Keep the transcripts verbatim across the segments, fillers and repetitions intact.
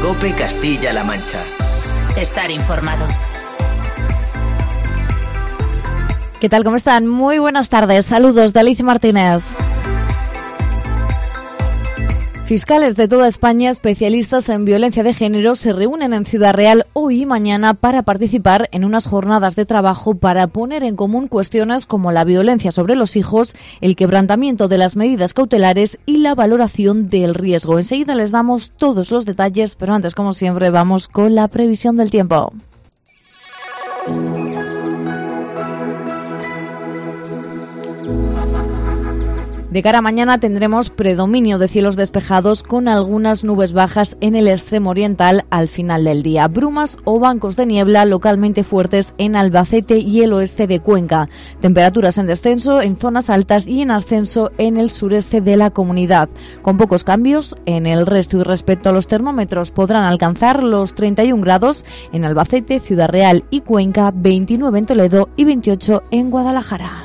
COPE Castilla-La Mancha. Estar informado. ¿Qué tal? ¿Cómo están? Muy buenas tardes. Saludos de Alicia Martínez. Fiscales de toda España, especialistas en violencia de género, se reúnen en Ciudad Real hoy y mañana para participar en unas jornadas de trabajo para poner en común cuestiones como la violencia sobre los hijos, el quebrantamiento de las medidas cautelares y la valoración del riesgo. Enseguida les damos todos los detalles, pero antes, como siempre, vamos con la previsión del tiempo. De cara a mañana tendremos predominio de cielos despejados con algunas nubes bajas en el extremo oriental al final del día. Brumas o bancos de niebla localmente fuertes en Albacete y el oeste de Cuenca. Temperaturas en descenso en zonas altas y en ascenso en el sureste de la comunidad. Con pocos cambios en el resto y respecto a los termómetros podrán alcanzar los treinta y un grados en Albacete, Ciudad Real y Cuenca, veintinueve en Toledo y veintiocho en Guadalajara.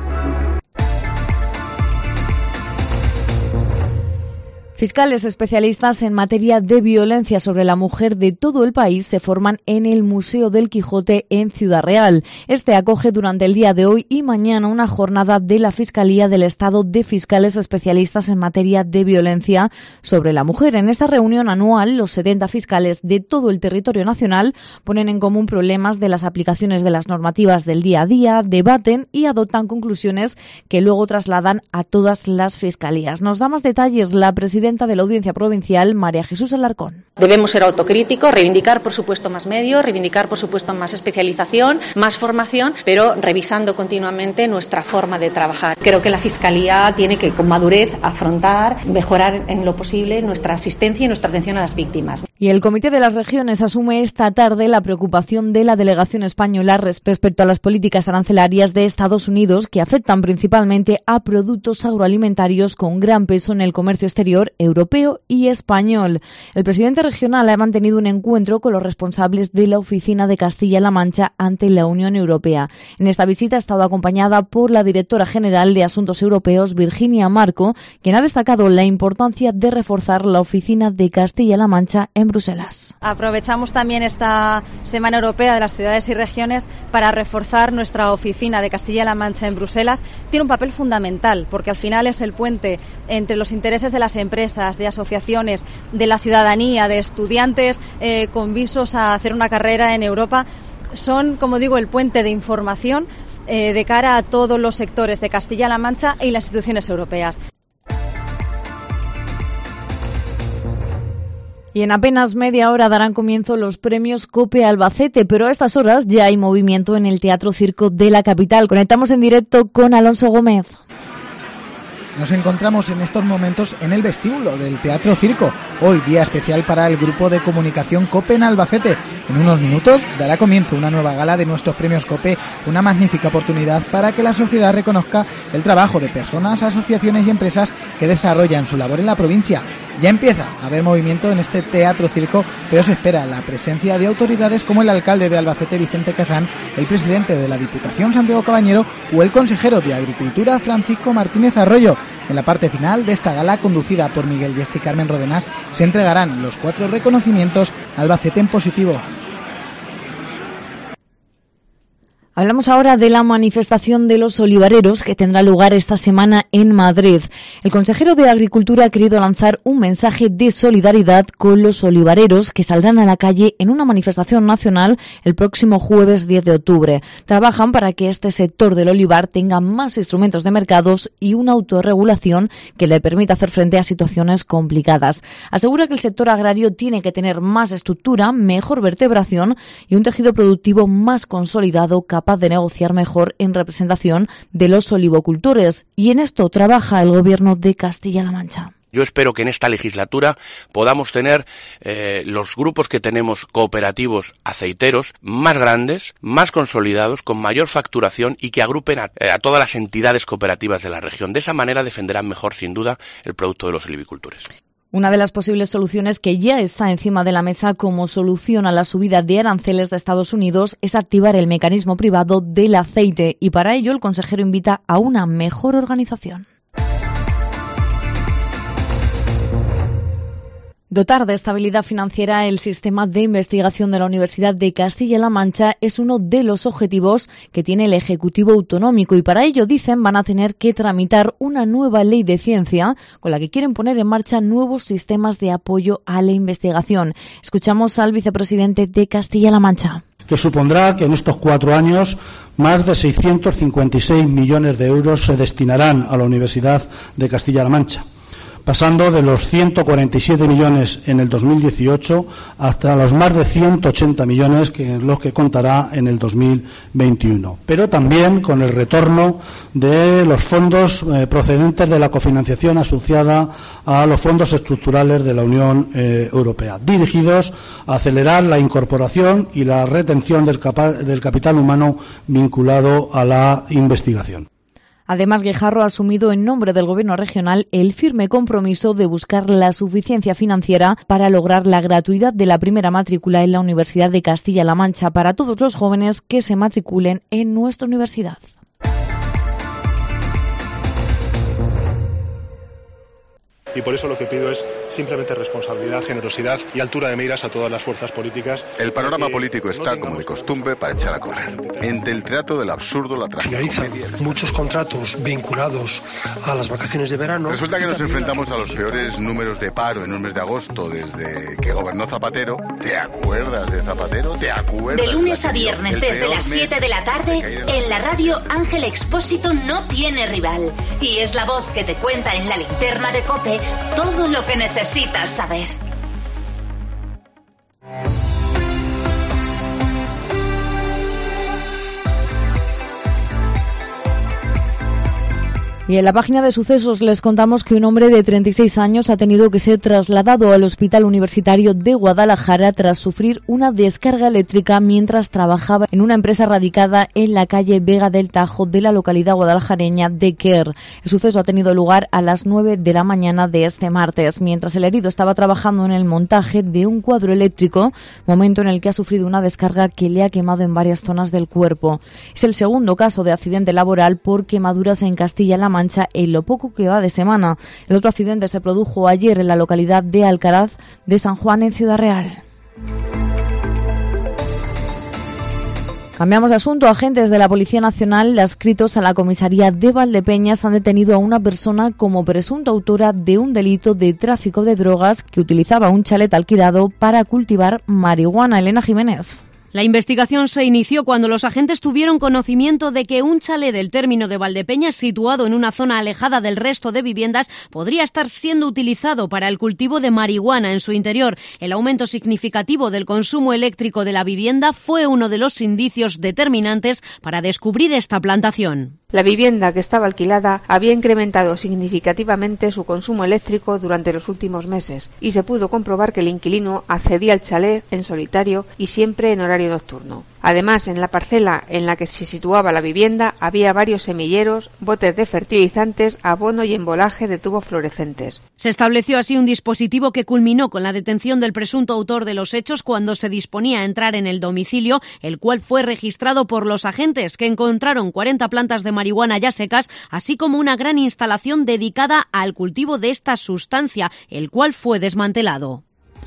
Fiscales especialistas en materia de violencia sobre la mujer de todo el país se forman en el Museo del Quijote en Ciudad Real. Este acoge durante el día de hoy y mañana una jornada de la Fiscalía del Estado de fiscales especialistas en materia de violencia sobre la mujer. En esta reunión anual, los setenta fiscales de todo el territorio nacional ponen en común problemas de las aplicaciones de las normativas del día a día, debaten y adoptan conclusiones que luego trasladan a todas las fiscalías. Nos da más detalles la presidenta de la Audiencia Provincial, María Jesús Alarcón. Debemos ser autocríticos, reivindicar por supuesto más medios, reivindicar por supuesto más especialización, más formación, pero revisando continuamente nuestra forma de trabajar. Creo que la Fiscalía tiene que con madurez afrontar, mejorar en lo posible nuestra asistencia y nuestra atención a las víctimas. Y el Comité de las Regiones asume esta tarde la preocupación de la delegación española respecto a las políticas arancelarias de Estados Unidos que afectan principalmente a productos agroalimentarios con gran peso en el comercio exterior europeo y español. El presidente regional ha mantenido un encuentro con los responsables de la Oficina de Castilla-La Mancha ante la Unión Europea. En esta visita ha estado acompañada por la directora general de Asuntos Europeos, Virginia Marco, quien ha destacado la importancia de reforzar la Oficina de Castilla-La Mancha en Bruselas. Aprovechamos también esta Semana Europea de las Ciudades y Regiones para reforzar nuestra Oficina de Castilla-La Mancha en Bruselas. Tiene un papel fundamental porque al final es el puente entre los intereses de las empresas, de asociaciones, de la ciudadanía, de estudiantes eh, con visos a hacer una carrera en Europa. Son, como digo, el puente de información eh, de cara a todos los sectores de Castilla-La Mancha y las instituciones europeas. Y en apenas media hora darán comienzo los premios COPE Albacete, pero a estas horas ya hay movimiento en el Teatro Circo de la capital. Conectamos en directo con Alonso Gómez. Nos encontramos en estos momentos en el vestíbulo del Teatro Circo, hoy día especial para el Grupo de Comunicación COPE en Albacete. En unos minutos dará comienzo una nueva gala de nuestros premios COPE, una magnífica oportunidad para que la sociedad reconozca el trabajo de personas, asociaciones y empresas que desarrollan su labor en la provincia. Ya empieza a haber movimiento en este Teatro Circo, pero se espera la presencia de autoridades como el alcalde de Albacete, Vicente Casán, el presidente de la Diputación, Santiago Cabañero, o el consejero de Agricultura, Francisco Martínez Arroyo. En la parte final de esta gala, conducida por Miguel Yeste y Carmen Rodenás, se entregarán los cuatro reconocimientos Albacete en positivo. Hablamos ahora de la manifestación de los olivareros que tendrá lugar esta semana en Madrid. El consejero de Agricultura ha querido lanzar un mensaje de solidaridad con los olivareros que saldrán a la calle en una manifestación nacional el próximo jueves diez de octubre. Trabajan para que este sector del olivar tenga más instrumentos de mercados y una autorregulación que le permita hacer frente a situaciones complicadas. Asegura que el sector agrario tiene que tener más estructura, mejor vertebración y un tejido productivo más consolidado, capaz de negociar mejor en representación de los olivocultores. Y en esto trabaja el Gobierno de Castilla-La Mancha. Yo espero que en esta legislatura podamos tener eh, los grupos que tenemos cooperativos aceiteros más grandes, más consolidados, con mayor facturación y que agrupen a, a todas las entidades cooperativas de la región. De esa manera defenderán mejor, sin duda, el producto de los olivicultores. Una de las posibles soluciones que ya está encima de la mesa como solución a la subida de aranceles de Estados Unidos es activar el mecanismo privado del aceite y para ello el consejero invita a una mejor organización. Dotar de estabilidad financiera el sistema de investigación de la Universidad de Castilla-La Mancha es uno de los objetivos que tiene el Ejecutivo Autonómico y para ello, dicen, van a tener que tramitar una nueva ley de ciencia con la que quieren poner en marcha nuevos sistemas de apoyo a la investigación. Escuchamos al vicepresidente de Castilla-La Mancha. Que supondrá que en estos cuatro años más de seiscientos cincuenta y seis millones de euros se destinarán a la Universidad de Castilla-La Mancha, pasando de los ciento cuarenta y siete millones en el dos mil dieciocho hasta los más de ciento ochenta millones que los que contará en el dos mil veintiuno. Pero también con el retorno de los fondos eh, procedentes de la cofinanciación asociada a los fondos estructurales de la Unión eh, Europea, dirigidos a acelerar la incorporación y la retención del, capa- del capital humano vinculado a la investigación. Además, Guijarro ha asumido en nombre del Gobierno regional el firme compromiso de buscar la suficiencia financiera para lograr la gratuidad de la primera matrícula en la Universidad de Castilla-La Mancha para todos los jóvenes que se matriculen en nuestra universidad. Y por eso lo que pido es simplemente responsabilidad, generosidad y altura de miras a todas las fuerzas políticas. El panorama político está, como de costumbre, para echar a correr. Entre el teatro del absurdo, la tragedia. Realizan muchos contratos vinculados a las vacaciones de verano. Resulta que nos enfrentamos a los peores números de paro en un mes de agosto desde que gobernó Zapatero. ¿Te acuerdas de Zapatero? ¿Te acuerdas? De lunes a viernes desde las siete de la tarde, en la radio Ángel Expósito no tiene rival. Y es la voz que te cuenta en la linterna de COPE todo lo que necesitas saber. Y en la página de sucesos les contamos que un hombre de treinta y seis años ha tenido que ser trasladado al Hospital Universitario de Guadalajara tras sufrir una descarga eléctrica mientras trabajaba en una empresa radicada en la calle Vega del Tajo de la localidad guadalajareña de Quer. El suceso ha tenido lugar a las nueve de la mañana de este martes, mientras el herido estaba trabajando en el montaje de un cuadro eléctrico, momento en el que ha sufrido una descarga que le ha quemado en varias zonas del cuerpo. Es el segundo caso de accidente laboral por quemaduras en Castilla-La Mancha en lo poco que va de semana. El otro accidente se produjo ayer en la localidad de Alcaraz de San Juan, en Ciudad Real. Cambiamos de asunto. Agentes de la Policía Nacional adscritos a la comisaría de Valdepeñas han detenido a una persona como presunta autora de un delito de tráfico de drogas que utilizaba un chalet alquilado para cultivar marihuana. Elena Jiménez. La investigación se inició cuando los agentes tuvieron conocimiento de que un chalet del término de Valdepeñas, situado en una zona alejada del resto de viviendas, podría estar siendo utilizado para el cultivo de marihuana en su interior. El aumento significativo del consumo eléctrico de la vivienda fue uno de los indicios determinantes para descubrir esta plantación. La vivienda que estaba alquilada había incrementado significativamente su consumo eléctrico durante los últimos meses y se pudo comprobar que el inquilino accedía al chalet en solitario y siempre en horario nocturno. Además, en la parcela en la que se situaba la vivienda había varios semilleros, botes de fertilizantes, abono y embolaje de tubos fluorescentes. Se estableció así un dispositivo que culminó con la detención del presunto autor de los hechos cuando se disponía a entrar en el domicilio, el cual fue registrado por los agentes, que encontraron cuarenta plantas de marihuana ya secas, así como una gran instalación dedicada al cultivo de esta sustancia, el cual fue desmantelado.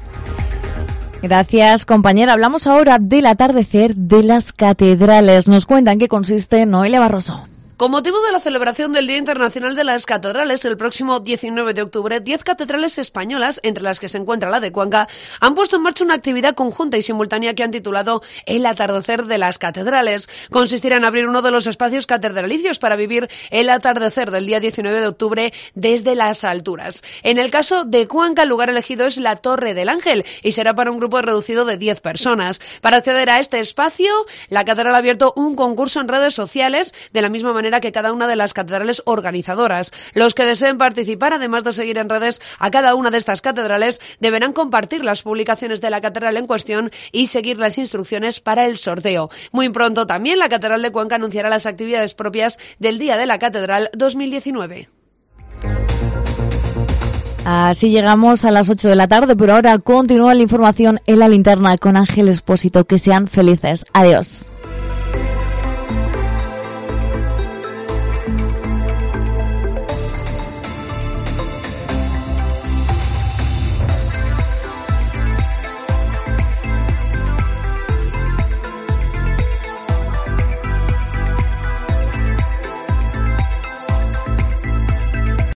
Gracias, compañera. Hablamos ahora del atardecer de las catedrales. Nos cuenta en qué consiste Noelia Barroso. Con motivo de la celebración del Día Internacional de las Catedrales, el próximo diecinueve de octubre, diez catedrales españolas, entre las que se encuentra la de Cuenca, han puesto en marcha una actividad conjunta y simultánea que han titulado El atardecer de las catedrales. Consistirá en abrir uno de los espacios catedralicios para vivir el atardecer del día diecinueve de octubre desde las alturas. En el caso de Cuenca, el lugar elegido es la Torre del Ángel y será para un grupo reducido de diez personas. Para acceder a este espacio, la catedral ha abierto un concurso en redes sociales, de la misma manera que cada una de las catedrales organizadoras. Los que deseen participar, además de seguir en redes a cada una de estas catedrales, deberán compartir las publicaciones de la catedral en cuestión y seguir las instrucciones para el sorteo. Muy pronto también la Catedral de Cuenca anunciará las actividades propias del Día de la Catedral dos mil diecinueve. Así llegamos a las ocho de la tarde, pero ahora continúa la información en la linterna con Ángel Expósito. Que sean felices. Adiós.